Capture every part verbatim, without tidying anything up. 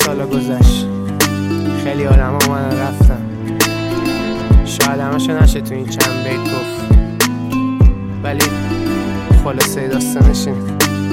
سالا گذشت، خیلی آدم ها من رفتن، شاید همشو نشه تو این چند بیت گفت، ولی خلاصه داستانش اینه.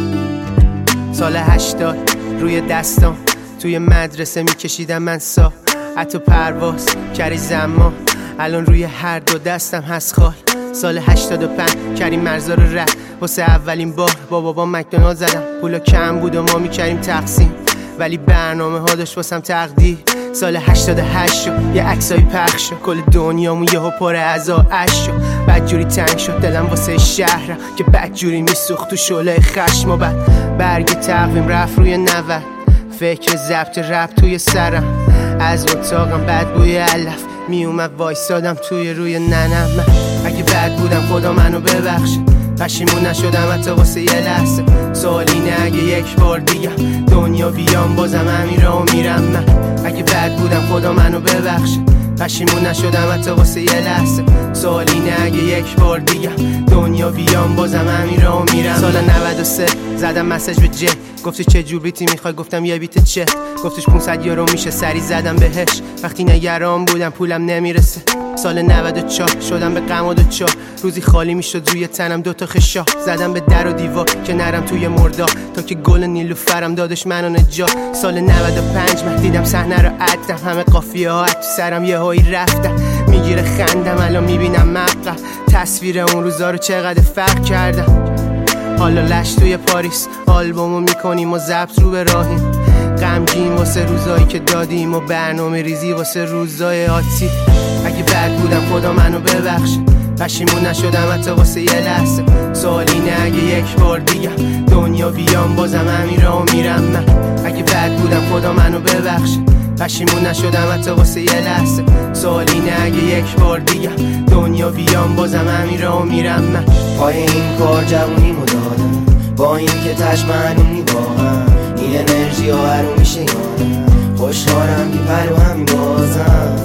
سال هشتاد روی دستام توی مدرسه میکشیدم من سا حتی پرواز کری زمان، الان روی هر دو دستم هست خال. سال هشتاد و پنج کریم مرزا رو رد واسه اولین بار با بابا مکدونالد زدم. پولا کم بود و ما میکریم تقسیم، ولی برنامه ها داشت واسم تقدیر. سال هشتاد و هشت شد یه عکسای پخش شد، کل دنیامون یهو پر از آش شد. بدجوری تنگ شد دلم واسه شهرم که بدجوری میسوخت تو شعله خشم، و بعد برگ تقویم رفت روی نود، فکر ضبط رپ توی سرم، از اتاقم بد بوی علف میومد وایسادم توی روی ننم. من اگه بد بودم خدا منو ببخشه، پشیمون نشدم حتی واسه یه لحظه. سوال اینه اگه یک بار دیگه دنیا بیام بازم همین راه میرم. من اگه بد بودم خدا منو ببخشه، پشیمون نشدم حتی واسه یه لحظه. سوال اینه اگه یک بار دیگه دنیا بیام بازم همین راه میرم. سال نود و سه زدم مسیج به جی، گفتی چه جور بیتی میخوای؟ گفتم یه بیت چه؟ گفتش پونصد یورو میشه، سری زدم بهش وقتی نگران بودم پولم نمیرسه. سال نود و چهار شدم به غم و دوچار، روزی خالی میشد روی تنم دوتا خشا، زدم به در و دیوار که نرم توی مردا تا که گل نیلوفرم دادش منو نجا. سال نود و پنج من دیدم صحنه رو عدم، همه قافیه ها تو سرم یه هایی رفتن، میگیره خندم الان میبینم مبقى تصویر اون روزا رو چقدر فرق کردم. حالا لش توی پاریس آلبومو میکنیم و ضبط رو به راهیم، غمگین واسه روزایی که دادیم و برنامه ریزی واسه روزای آتی. اگه بد بودم خدا منو ببخشه، پشیمون نشدم حتی واسه یه لحظه. سوال اینه اگه یک بار دیگه دنیا بیام بازم همین راه میرم. من اگه بد بودم خدا منو ببخشه، پشیمون نشدم حتی واسه یه لحظه. سوال اینه اگه یک بار دیگه دنیا بیام بازم همین راه میرم. من پای این کار جوونیمو دادم، با این که تش معلوم نیواهم، این انرژی ها هرو میشه یادم. خوشحالم که پرو همین بازم،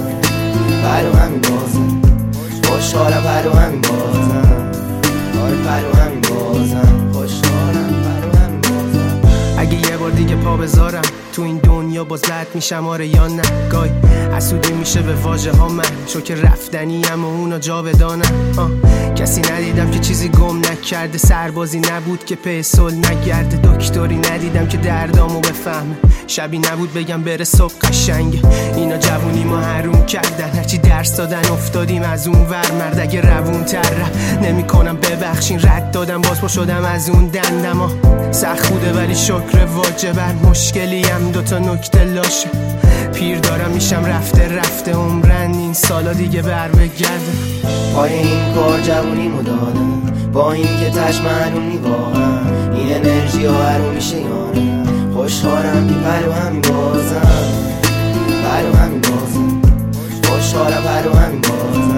پرو همین بازم، خوشحالم پرو همین بازم، آره پرو همین بازم، خوشحالم پرو همین بازم. اگه یه بار دیگه پا بذارم تو این دنیا باز رد میشم آره یا نه؟ گای حسودی میشه به واژه ها من، شو که رفتنی ام و اونا جا بدانم. کسی ندیدم که چیزی گم نکرده، سربازی نبود که پی سل نگرده، دکتری ندیدم که دردامو بفهمه، شبی نبود بگم بره صبح قشنگه. اینا جوونی ما حروم کردن، هرچی درس دادن افتادیم از اون ور. مرد اگه روون تر نمی کنم ببخشین، رد دادم باز پا شدم از اون دندما. سخت بوده ولی شکر واجبه، مشکلی هم دوتا نکته لاشه. پیر دارم میشم رفته رفته عمرن این سالا دیگه بر بگرده. پای این کار جوونیمو دادم، با این که تش معلوم نیواهم، این انرژی ها هرو میشه یارم. خوشحالم که پرو همین بازم، پرو همین بازم، خوشحالم پرو همین بازم.